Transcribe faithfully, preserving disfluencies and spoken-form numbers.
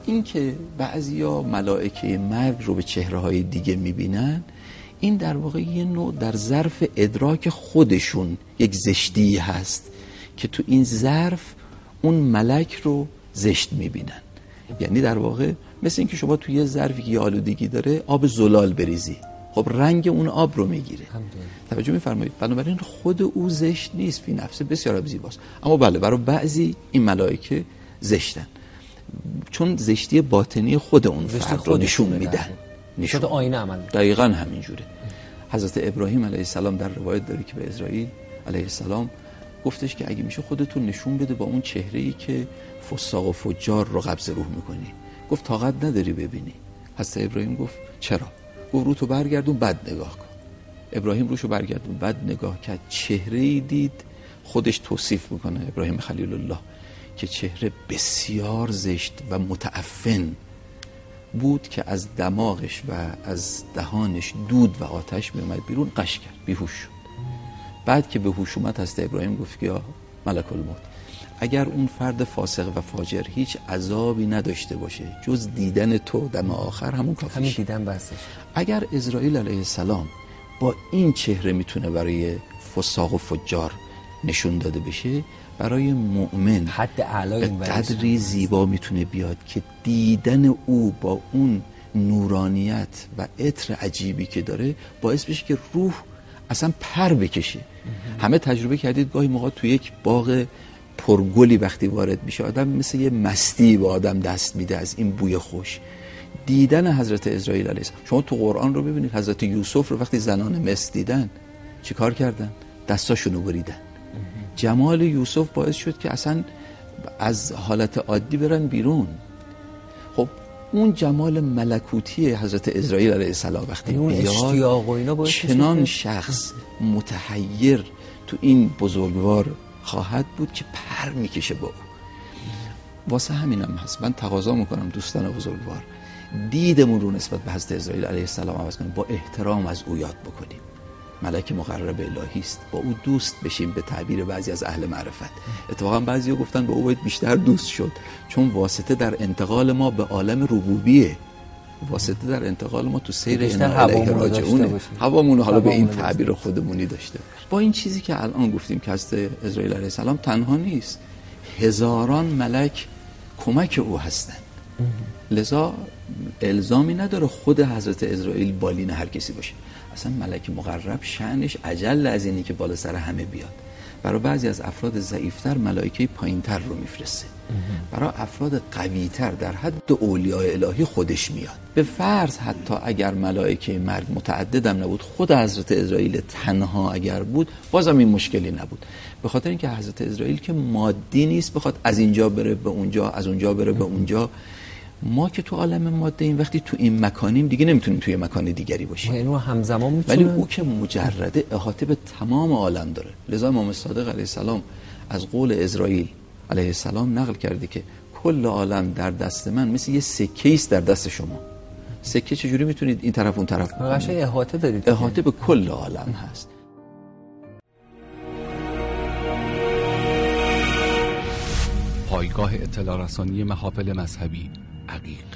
این که بعضیا ملائکه مرگ رو به چهره‌های دیگه میبینن، این در واقع یه نوع در ظرف ادراک خودشون یک زشتی هست که تو این ظرف اون ملک رو زشت میبینن. یعنی در واقع مثل این که شما توی یه ظرفی که آلودگی داره آب زلال بریزی، خب رنگ اون آب رو میگیره. توجه میفرمایید؟ بنابراین خود او زشت نیست، فی نفسه بسیار زیباست، اما بله برای بعضی این ملائکه زشتن، چون زشتی باطنی خود اون فرد رو نشون میدن. نشون آینه عمل دقیقاً همینجوره. حضرت ابراهیم علیه السلام در روایت داره که به اسرائیل علیه السلام گفتش که اگه میشه خودتون نشون بده با اون چهره‌ای که فساق و فجار رو قبض روح میکنی. گفت طاقت نداری ببینی. حضرت ابراهیم گفت چرا؟ گفت رو تو برگردون بد نگاه کن. ابراهیم روشو برگردون بد نگاه کرد، چهره‌ای دید، خودش توصیف میکنه ابراهیم خلیل الله که چهره بسیار زشت و متعفن بود که از دماغش و از دهانش دود و آتش می اومد بیرون، قش کرد، بیهوش شد. بعد که به هوش اومد حضرت ابراهیم گفت که یا ملک الموت، اگر اون فرد فاسق و فاجر هیچ عذابی نداشته باشه جز دیدن تو دم آخر، همون کافیه، همین دیدن بسش. اگر اسرائیل علیه السلام با این چهره میتونه برای فساق و فجار نشون داده بشه، برای مؤمن حد اعلی این قدری زیبا میتونه بیاد که دیدن او با اون نورانیت و عطر عجیبی که داره باعث بشه که روح اصلا پر بکشه. همه تجربه کردید گاهی موقع تو یک باغ پرگلی وقتی وارد میشه آدم مثل یه مستی به آدم دست میده از این بوی خوش. دیدن حضرت اسرائیل علیه السلام، شما تو قرآن رو ببینید حضرت یوسف رو وقتی زنان مصر دیدن چی کار کردن؟ دستاشونو بریدن. جمال یوسف باعث شد که اصلا از حالت عادی برن بیرون. خب اون جمال ملکوتی حضرت اسرائیل علیه السلام وقتی بیاد، چنان شخص متحیر تو این بزرگوار خواهد بود که پر میکشه با او. واسه همینم هست من تقاضا میکنم دوستان بزرگوار دیدمون رو نسبت به حضرت اسرائیل علیه السلام عوض کنیم، با احترام از او یاد بکنیم. ملک مقرب الهی است، با او دوست بشیم به تعبیر بعضی از اهل معرفت. اتفاقا بعضیا گفتن با او باید بیشتر دوست شد، چون واسطه در انتقال ما به عالم ربوبیه، واسطه در انتقال ما تو سیر انا الیه راجعونه، هوامون حالا به این تعبیر خودمونی داشته باشه. با این چیزی که الان گفتیم که حضرت اسرائیل علیه السلام تنها نیست، هزاران ملک کمک او هستند، لذا الزامی نداره خود حضرت اسرائیل بالین هر کسی باشه. اصلا ملک مقرب شأنش اجل از اینی که بالا سر همه بیاد. برای بعضی از افراد ضعیفتر ملائکه پایینتر رو میفرسته، برای افراد قویتر در حد اولیاء الهی خودش میاد. به فرض حتی اگر ملائکه مرگ متعددم نبود، خود حضرت اسرائیل تنها اگر بود بازم این مشکلی نبود، به خاطر اینکه حضرت اسرائیل که مادی نیست بخواد از اینجا بره به اونجا، از اونجا بره به اونجا. ما که تو عالم ماده این وقتی تو این مکانیم دیگه نمیتونیم توی مکان دیگری باشیم، اینو همزمان میتونه، ولی او که مجرده احاطه به تمام عالم داره. لذا امام صادق علیه السلام از قول اسرائیل علیه السلام نقل کرده که کل عالم در دست من مثل یه سکه است در دست شما. سکه چجوری میتونید این طرف اون طرف قشنگ احاطه دارید، احاطه به کل عالم هست. پایگاه اطلاع رسانی محافل مذهبی عقیق.